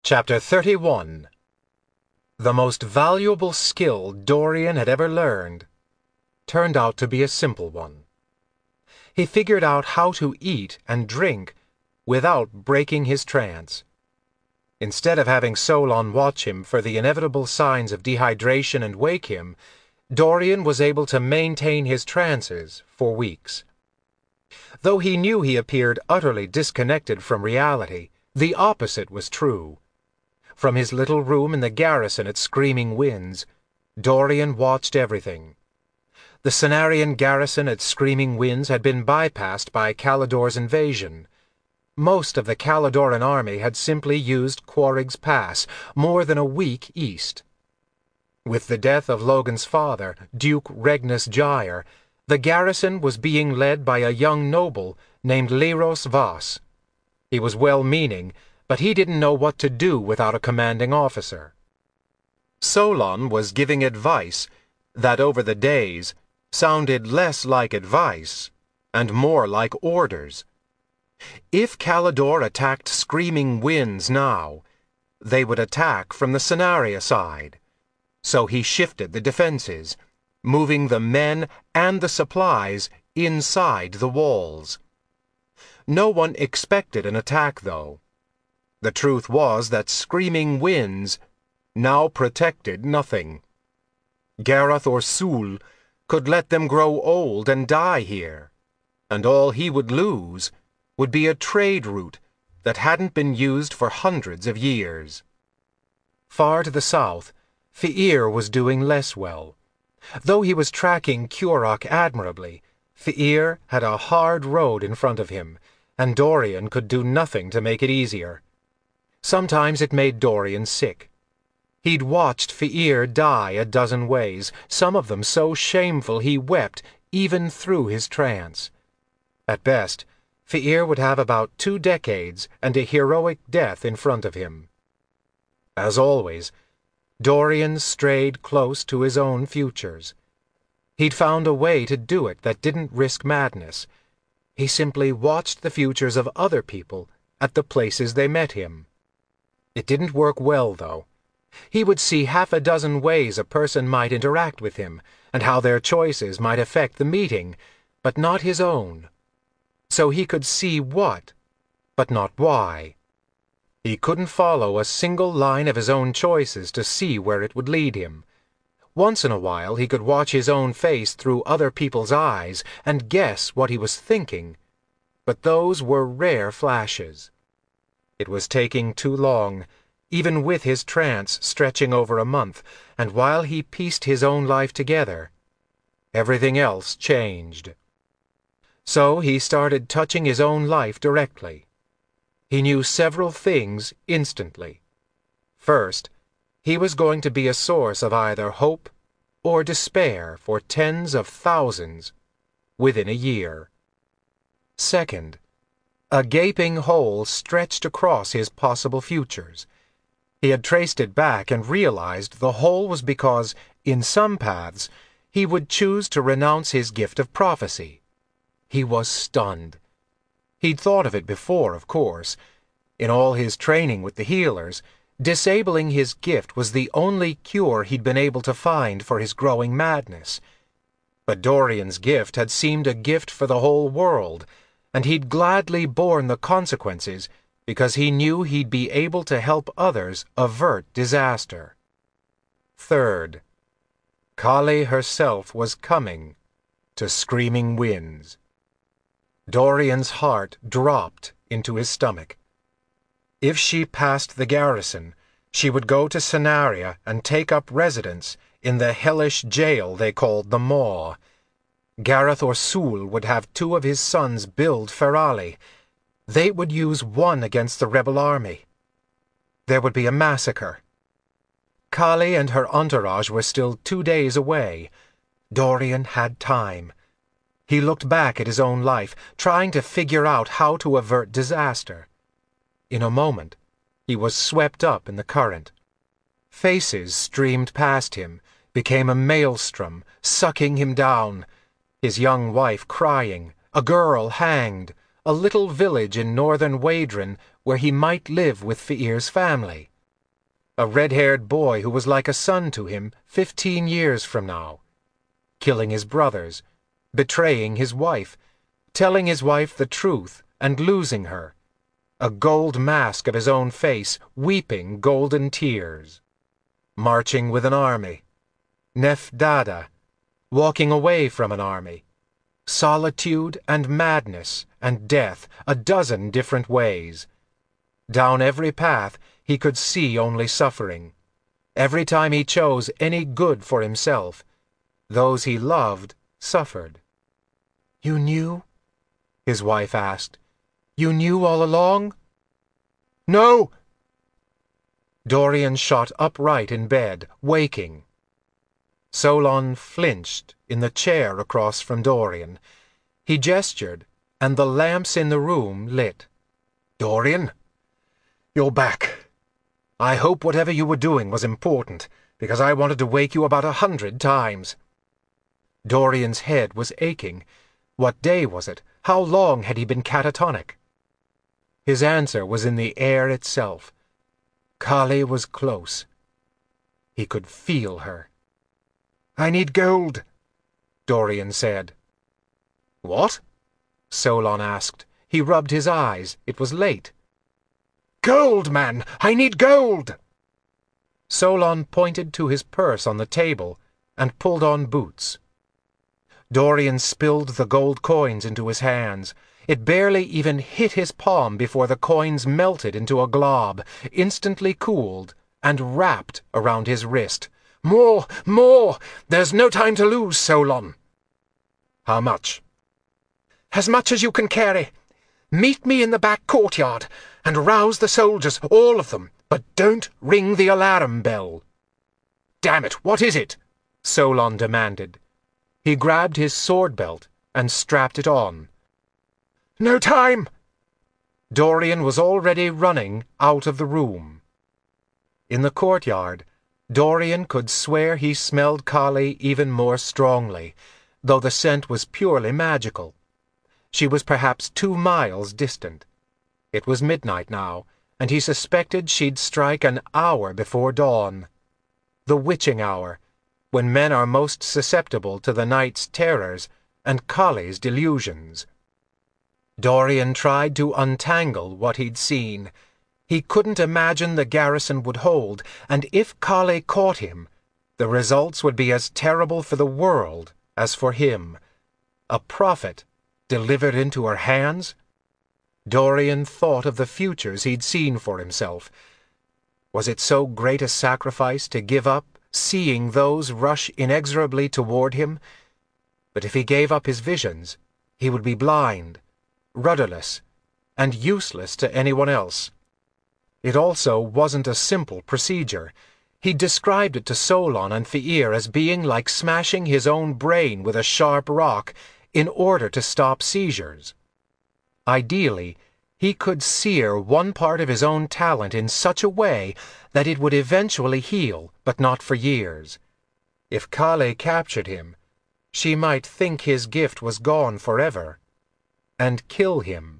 Chapter 31. The most valuable skill Dorian had ever learned turned out to be a simple one. He figured out how to eat and drink without breaking his trance. Instead of having Solon watch him for the inevitable signs of dehydration and wake him, Dorian was able to maintain his trances for weeks. Though he knew he appeared utterly disconnected from reality, the opposite was true. From his little room in the garrison at Screaming Winds, Dorian watched everything. The Cenarian garrison at Screaming Winds had been bypassed by Calidor's invasion. Most of the Calidoran army had simply used Quarig's Pass, more than a week east. With the death of Logan's father, Duke Regnus Jair, the garrison was being led by a young noble named Leiros Vas. He was well-meaning, but he didn't know what to do without a commanding officer. Solon was giving advice that over the days sounded less like advice and more like orders. If Calidor attacked Screaming Winds now, they would attack from the Cenaria side. So he shifted the defenses, moving the men and the supplies inside the walls. No one expected an attack, though. The truth was that Screaming Winds now protected nothing. Gareth or Sul could let them grow old and die here, and all he would lose would be a trade route that hadn't been used for hundreds of years. Far to the south, Fi'ir was doing less well. Though he was tracking Curach admirably, Fi'ir had a hard road in front of him, and Dorian could do nothing to make it easier. Sometimes it made Dorian sick. He'd watched Fi'ir die a dozen ways, some of them so shameful he wept even through his trance. At best, Fi'ir would have about 2 decades and a heroic death in front of him. As always, Dorian strayed close to his own futures. He'd found a way to do it that didn't risk madness. He simply watched the futures of other people at the places they met him. It didn't work well, though. He would see half a dozen ways a person might interact with him, and how their choices might affect the meeting, but not his own. So he could see what, but not why. He couldn't follow a single line of his own choices to see where it would lead him. Once in a while he could watch his own face through other people's eyes and guess what he was thinking, but those were rare flashes. It was taking too long, even with his trance stretching over a month, and while he pieced his own life together, everything else changed. So he started touching his own life directly. He knew several things instantly. First, he was going to be a source of either hope or despair for tens of thousands within a year. Second, a gaping hole stretched across his possible futures. He had traced it back and realized the hole was because, in some paths, he would choose to renounce his gift of prophecy. He was stunned. He'd thought of it before, of course. In all his training with the healers, disabling his gift was the only cure he'd been able to find for his growing madness. But Dorian's gift had seemed a gift for the whole world, and he'd gladly borne the consequences because he knew he'd be able to help others avert disaster. Third, Kali herself was coming to Screaming Winds. Dorian's heart dropped into his stomach. If she passed the garrison, she would go to Cenaria and take up residence in the hellish jail they called the Maw. Gareth or Sul would have 2 of his sons build Ferali. They would use one against the rebel army. There would be a massacre. Kali and her entourage were still 2 days away. Dorian had time. He looked back at his own life, trying to figure out how to avert disaster. In a moment, he was swept up in the current. Faces streamed past him, became a maelstrom, sucking him down. His young wife crying, a girl hanged, a little village in northern Wadrin where he might live with Fi'ir's family. a red-haired boy who was like a son to him 15 years from now, killing his brothers, betraying his wife, telling his wife the truth and losing her, a gold mask of his own face, weeping golden tears, marching with an army, Nef Dada, walking away from an army, solitude and madness and death a dozen different ways. Down every path he could see only suffering. Every time he chose any good for himself, those he loved suffered. "You knew?" his wife asked. "You knew all along?" "No!" Dorian shot upright in bed, waking. Solon flinched in the chair across from Dorian. He gestured, and the lamps in the room lit. "Dorian, you're back. I hope whatever you were doing was important, because I wanted to wake you about 100 times." Dorian's head was aching. What day was it? How long had he been catatonic? His answer was in the air itself. Kali was close. He could feel her. "I need gold," Dorian said. "What?" Solon asked. He rubbed his eyes. It was late. "Gold, man! I need gold!" Solon pointed to his purse on the table and pulled on boots. Dorian spilled the gold coins into his hands. It barely even hit his palm before the coins melted into a glob, instantly cooled, and wrapped around his wrist. "More! More! There's no time to lose, Solon." "How much?" "As much as you can carry. Meet me in the back courtyard, and rouse the soldiers, all of them, but don't ring the alarm bell." "Damn it, what is it?" Solon demanded. He grabbed his sword belt and strapped it on. "No time!" Dorian was already running out of the room. In the courtyard, Dorian could swear he smelled Kali even more strongly, though the scent was purely magical. She was perhaps 2 miles distant. It was midnight now, and he suspected she'd strike an hour before dawn. The witching hour, when men are most susceptible to the night's terrors and Kali's delusions. Dorian tried to untangle what he'd seen. He couldn't imagine the garrison would hold, and if Kali caught him, the results would be as terrible for the world as for him. A prophet delivered into her hands? Dorian thought of the futures he'd seen for himself. Was it so great a sacrifice to give up seeing those rush inexorably toward him? But if he gave up his visions, he would be blind, rudderless, and useless to anyone else. It also wasn't a simple procedure. He described it to Solon and Feir as being like smashing his own brain with a sharp rock in order to stop seizures. Ideally, he could sear one part of his own talent in such a way that it would eventually heal, but not for years. If Kali captured him, she might think his gift was gone forever, and kill him.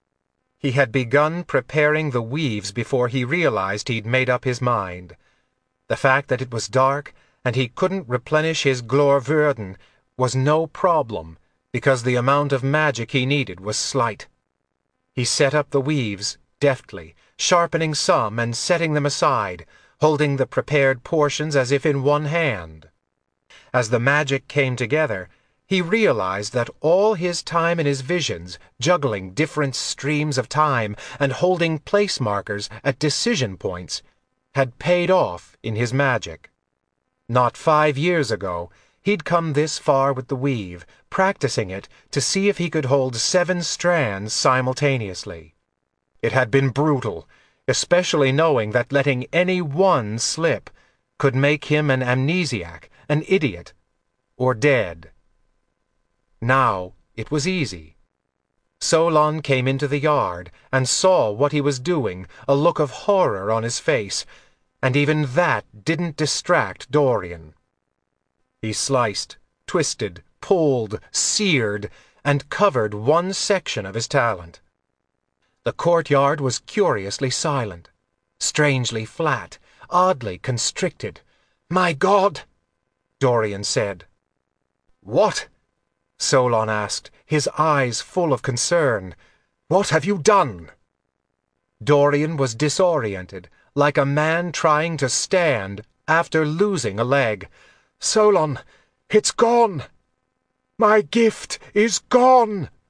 He had begun preparing the weaves before he realized he'd made up his mind. The fact that it was dark and he couldn't replenish his Glorvurden was no problem, because the amount of magic he needed was slight. He set up the weaves deftly, sharpening some and setting them aside, holding the prepared portions as if in one hand. As the magic came together, he realized that all his time in his visions, juggling different streams of time and holding place markers at decision points, had paid off in his magic. Not 5 years ago, he'd come this far with the weave, practicing it to see if he could hold 7 strands simultaneously. It had been brutal, especially knowing that letting any one slip could make him an amnesiac, an idiot, or dead. Now it was easy. Solon came into the yard and saw what he was doing, a look of horror on his face, and even that didn't distract Dorian. He sliced, twisted, pulled, seared, and covered one section of his talent. The courtyard was curiously silent, strangely flat, oddly constricted. "My God!" Dorian said. "What?" Solon asked, his eyes full of concern. "What have you done?" Dorian was disoriented, like a man trying to stand after losing a leg. "Solon, it's gone! My gift is gone!"